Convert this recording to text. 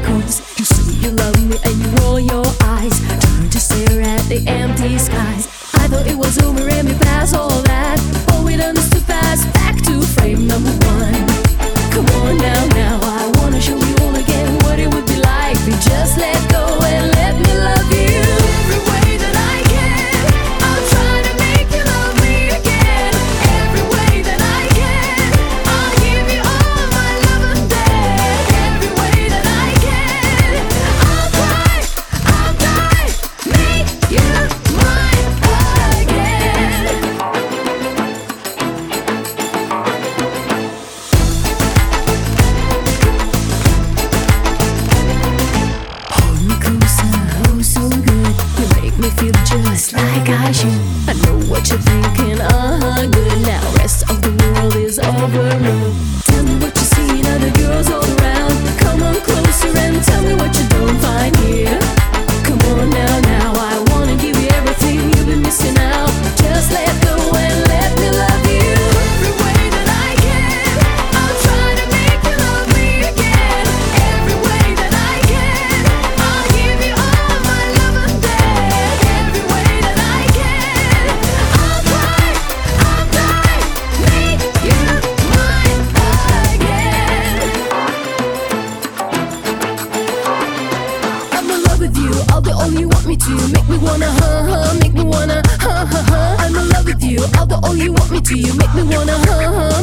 'Cause you say you love me and you roll your eyes, turn to stare at the empty skies. I thought it was over and we passed all that, but we done this too fast. Back to frame number one. Come on now, now I wanna show you all again what it would be like if you just let go and let me love you. Every way that I can, I'll try to make you love me again. Every way that I can, I'll give you all my love and then. Every way that I can, I'll try, make you mine again. Hold me closer, oh so good. You make me feel just like I should. I know what you're thinking, good. Now rest of the world is overruled. Tell me what you see in other girls all around. Come on closer and tell me what you don't find here. Come on now, now I wanna give you everything you've been missing out. Just let go and let me love you. Every way that I can, I'll try to make you love me again. Every way that I can, I'll give you all my love and then. Every way that I can, I'll try, make you mine again. I'm in love with you, I'll do all you want me to. Make me wanna make me wanna I'm in love with you, I'll do all you want me to. You make me wanna